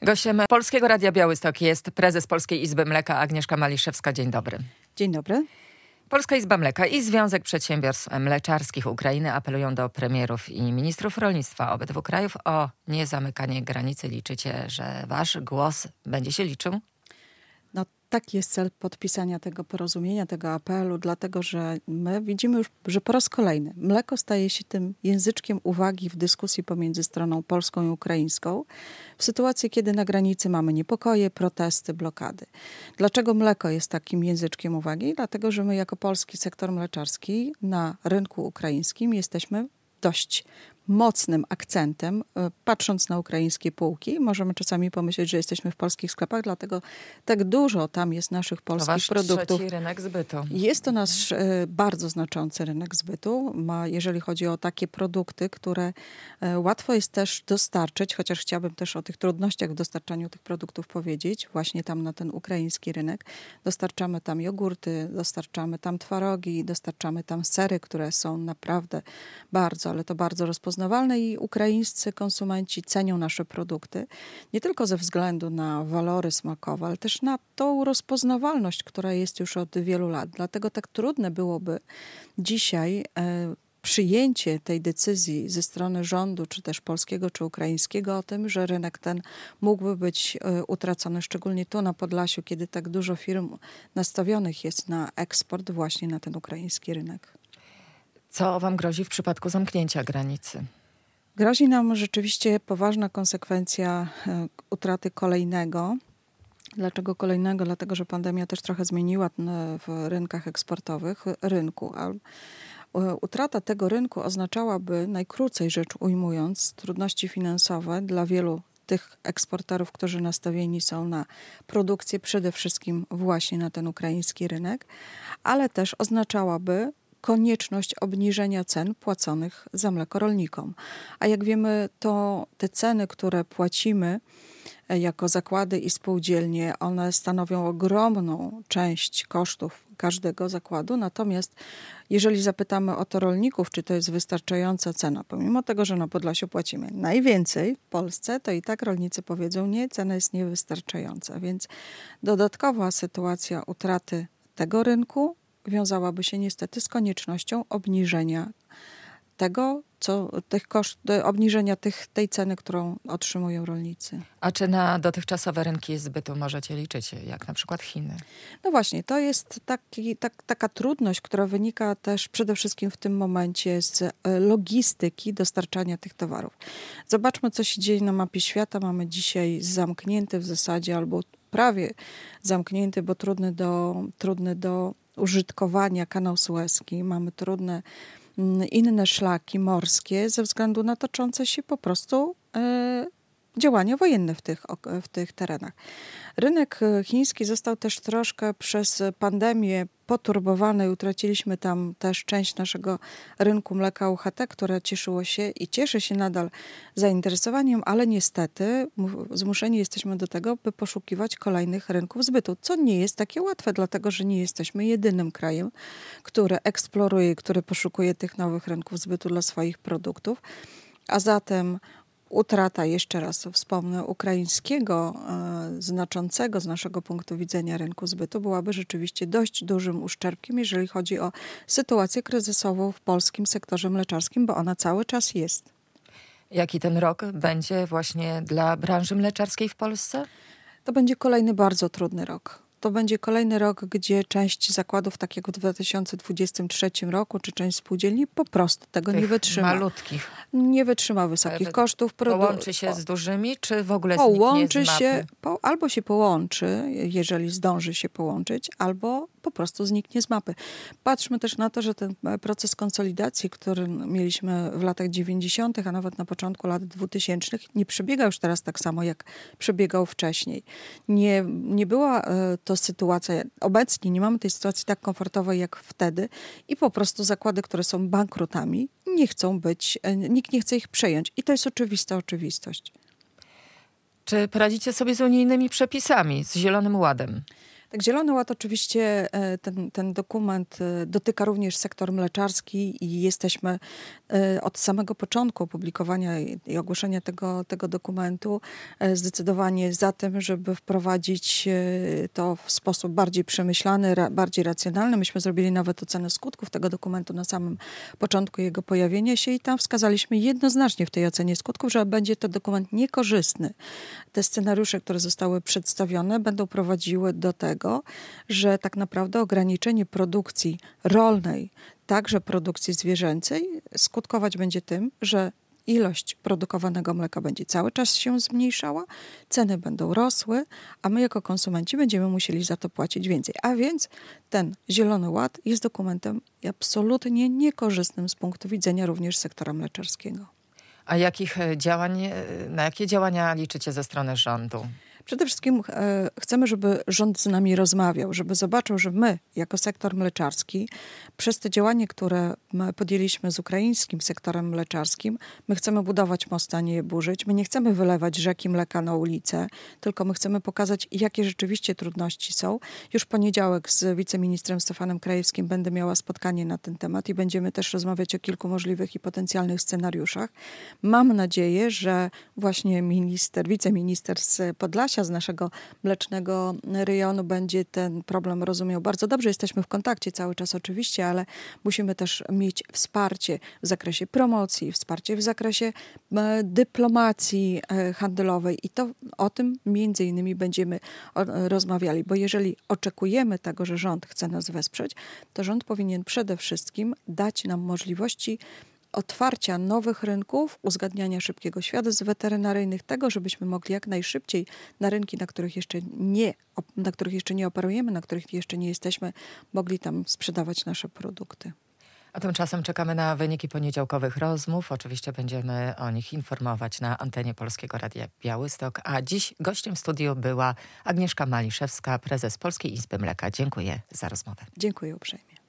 Gościem Polskiego Radia Białystok jest prezes Polskiej Izby Mleka Agnieszka Maliszewska. Dzień dobry. Dzień dobry. Polska Izba Mleka i Związek Przedsiębiorstw Mleczarskich Ukrainy apelują do premierów i ministrów rolnictwa obydwu krajów o niezamykanie granicy. Liczycie, że wasz głos będzie się liczył? No, taki jest cel podpisania tego porozumienia, tego apelu, dlatego że my widzimy już, że po raz kolejny mleko staje się tym języczkiem uwagi w dyskusji pomiędzy stroną polską i ukraińską, w sytuacji, kiedy na granicy mamy niepokoje, protesty, blokady. Dlaczego mleko jest takim języczkiem uwagi? Dlatego, że my jako polski sektor mleczarski na rynku ukraińskim jesteśmy dość mocnym akcentem, patrząc na ukraińskie półki. Możemy czasami pomyśleć, że jesteśmy w polskich sklepach, dlatego tak dużo tam jest naszych polskich produktów. Trzeci rynek zbytu. Jest to nasz bardzo znaczący rynek zbytu, jeżeli chodzi o takie produkty, które łatwo jest też dostarczyć, chociaż chciałabym też o tych trudnościach w dostarczaniu tych produktów powiedzieć, właśnie tam na ten ukraiński rynek. Dostarczamy tam jogurty, dostarczamy tam twarogi, dostarczamy tam sery, które są naprawdę bardzo, ale to bardzo rozpoznawalne i ukraińscy konsumenci cenią nasze produkty nie tylko ze względu na walory smakowe, ale też na tą rozpoznawalność, która jest już od wielu lat. Dlatego tak trudne byłoby dzisiaj przyjęcie tej decyzji ze strony rządu, czy też polskiego, czy ukraińskiego o tym, że rynek ten mógłby być utracony, szczególnie tu na Podlasiu, kiedy tak dużo firm nastawionych jest na eksport właśnie na ten ukraiński rynek. Co wam grozi w przypadku zamknięcia granicy? Grozi nam rzeczywiście poważna konsekwencja utraty kolejnego. Dlaczego kolejnego? Dlatego, że pandemia też trochę zmieniła w rynkach eksportowych rynku. Utrata tego rynku oznaczałaby, najkrócej rzecz ujmując, trudności finansowe dla wielu tych eksporterów, którzy nastawieni są na produkcję przede wszystkim właśnie na ten ukraiński rynek, ale też oznaczałaby konieczność obniżenia cen płaconych za mleko rolnikom. A jak wiemy, to te ceny, które płacimy jako zakłady i spółdzielnie, one stanowią ogromną część kosztów każdego zakładu. Natomiast jeżeli zapytamy o to rolników, czy to jest wystarczająca cena, pomimo tego, że na Podlasiu płacimy najwięcej w Polsce, to i tak rolnicy powiedzą nie, cena jest niewystarczająca. Więc dodatkowa sytuacja utraty tego rynku wiązałaby się niestety z koniecznością obniżenia obniżenia tej ceny, którą otrzymują rolnicy. A czy na dotychczasowe rynki zbytu możecie liczyć, jak na przykład Chiny? No właśnie, to jest taka trudność, która wynika też przede wszystkim w tym momencie z logistyki dostarczania tych towarów. Zobaczmy, co się dzieje na mapie świata. Mamy dzisiaj zamknięty w zasadzie albo prawie zamknięty, bo trudny do użytkowania kanał Suezki. Mamy trudne inne szlaki morskie ze względu na toczące się po prostu działania wojenne w tych terenach. Rynek chiński został też troszkę przez pandemię poturbowany i utraciliśmy tam też część naszego rynku mleka UHT, które cieszyło się i cieszy się nadal zainteresowaniem, ale niestety zmuszeni jesteśmy do tego, by poszukiwać kolejnych rynków zbytu, co nie jest takie łatwe, dlatego że nie jesteśmy jedynym krajem, który eksploruje, który poszukuje tych nowych rynków zbytu dla swoich produktów, a zatem utrata, jeszcze raz wspomnę, ukraińskiego, znaczącego z naszego punktu widzenia rynku zbytu byłaby rzeczywiście dość dużym uszczerbkiem, jeżeli chodzi o sytuację kryzysową w polskim sektorze mleczarskim, bo ona cały czas jest. Jaki ten rok będzie właśnie dla branży mleczarskiej w Polsce? To będzie kolejny bardzo trudny rok. To będzie kolejny rok, gdzie część zakładów, tak jak w 2023 roku, czy część spółdzielni po prostu tego nie wytrzyma. Malutkich. Nie wytrzyma wysokich kosztów. Połączy się z dużymi, czy w ogóle zniknie z mapy? Albo się połączy, jeżeli zdąży się połączyć, albo po prostu zniknie z mapy. Patrzmy też na to, że ten proces konsolidacji, który mieliśmy w latach 90., a nawet na początku lat 2000, nie przebiega już teraz tak samo, jak przebiegał wcześniej. Nie była to sytuacja, obecnie nie mamy tej sytuacji tak komfortowej jak wtedy i po prostu zakłady, które są bankrutami, nikt nie chce ich przejąć. I to jest oczywista oczywistość. Czy poradzicie sobie z unijnymi przepisami, z Zielonym Ładem? Tak, Zielony Ład oczywiście, ten dokument dotyka również sektor mleczarski i jesteśmy od samego początku opublikowania i ogłoszenia tego dokumentu zdecydowanie za tym, żeby wprowadzić to w sposób bardziej przemyślany, bardziej racjonalny. Myśmy zrobili nawet ocenę skutków tego dokumentu na samym początku jego pojawienia się i tam wskazaliśmy jednoznacznie w tej ocenie skutków, że będzie to dokument niekorzystny. Te scenariusze, które zostały przedstawione, będą prowadziły do tego, że tak naprawdę ograniczenie produkcji rolnej, także produkcji zwierzęcej, skutkować będzie tym, że ilość produkowanego mleka będzie cały czas się zmniejszała, ceny będą rosły, a my jako konsumenci będziemy musieli za to płacić więcej. A więc ten Zielony Ład jest dokumentem absolutnie niekorzystnym z punktu widzenia również sektora mleczarskiego. A na jakie działania liczycie ze strony rządu? Przede wszystkim chcemy, żeby rząd z nami rozmawiał, żeby zobaczył, że my, jako sektor mleczarski, przez te działanie, które podjęliśmy z ukraińskim sektorem mleczarskim, my chcemy budować mosty, a nie je burzyć. My nie chcemy wylewać rzeki mleka na ulicę, tylko my chcemy pokazać, jakie rzeczywiście trudności są. Już w poniedziałek z wiceministrem Stefanem Krajewskim będę miała spotkanie na ten temat i będziemy też rozmawiać o kilku możliwych i potencjalnych scenariuszach. Mam nadzieję, że właśnie wiceminister z Podlasia, z naszego mlecznego rejonu będzie ten problem rozumiał bardzo dobrze. Jesteśmy w kontakcie cały czas oczywiście, ale musimy też mieć wsparcie w zakresie promocji, wsparcie w zakresie dyplomacji handlowej i to o tym między innymi będziemy rozmawiali, bo jeżeli oczekujemy tego, że rząd chce nas wesprzeć, to rząd powinien przede wszystkim dać nam możliwości otwarcia nowych rynków, uzgadniania szybkiego świadectw weterynaryjnych, tego, żebyśmy mogli jak najszybciej na rynki, na których jeszcze nie operujemy, na których jeszcze nie jesteśmy, mogli tam sprzedawać nasze produkty. A tymczasem czekamy na wyniki poniedziałkowych rozmów. Oczywiście będziemy o nich informować na antenie Polskiego Radia Białystok. A dziś gościem w studiu była Agnieszka Maliszewska, prezes Polskiej Izby Mleka. Dziękuję za rozmowę. Dziękuję uprzejmie.